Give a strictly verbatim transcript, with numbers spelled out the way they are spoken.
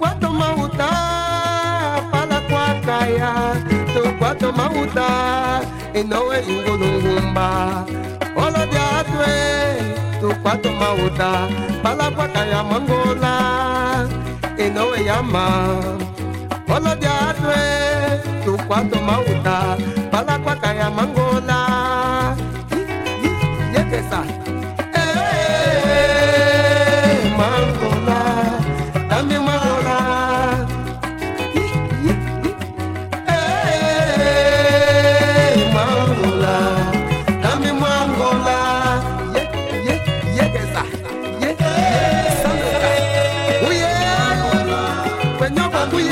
kwato mauta pala kwa kaya tu kwato mauta inowe ingulungumba olo diatwe tu kwato mauta pala kwa kaya mangola inowe yama olo diatwe tu kwato mauta pala kwa kaya mangola yekesa eh mangola dame mangola eh mangola dame mangola ye ye yekesa ye ye sanka uye kwenye kwa